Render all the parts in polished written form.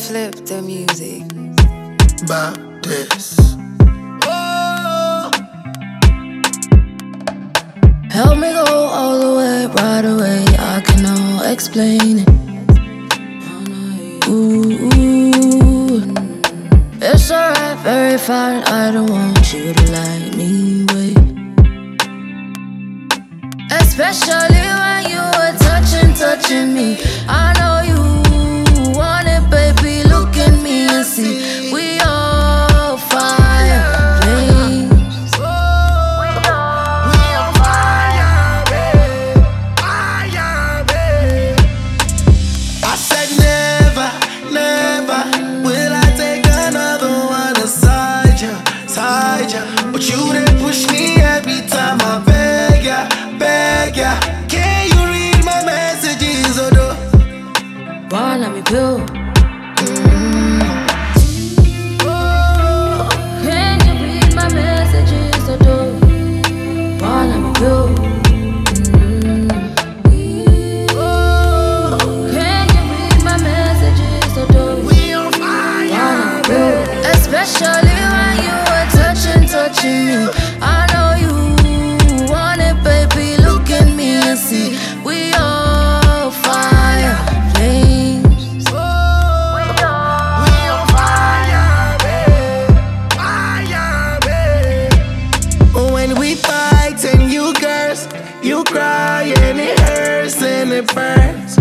flip the music. About this. Oh. Help me go all the way, right away. I cannot explain it. Ooh, it's alright, very fine. I don't want you to like me, wait. Especially when you were touching me. I know you want it, baby. Look at me and see. We all fire flames. We on fire, babe. Fire, babe. I said never, never will I take another one aside ya, side ya. But you didn't push me every time I beg ya, beg ya. Can you read my messages, oh no? Why let me build? Can you read my messages or do? Why let me build? Can you read my messages or do? We on fire, babe. Especially when you were touching me. I know you want it, baby. Look at me and see. We all fire flames. We on fire, babe. Fire, babe. When we fight and you curse, you cry and it hurts and it burns.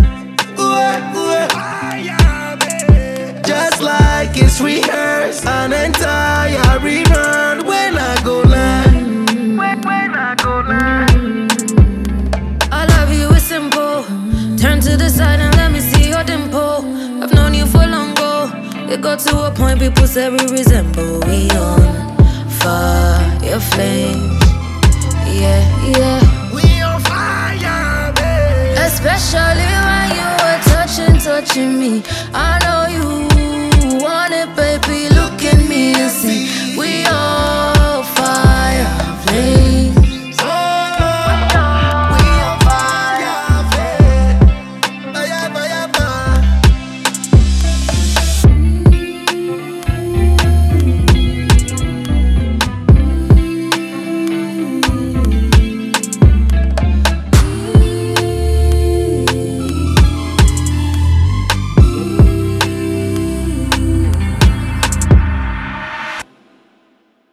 Fire, babe. Just like it's rehearsed, an entire rerun when I go live. When I go live. I love you, it's simple. Turn to the side and let me see your dimple. I've known you for long ago. It got to a point people say we resemble. We on fire flames. Yeah, yeah. We on fire, babe. Especially when you were touching me. I know you want it, baby. Look at me and see. We on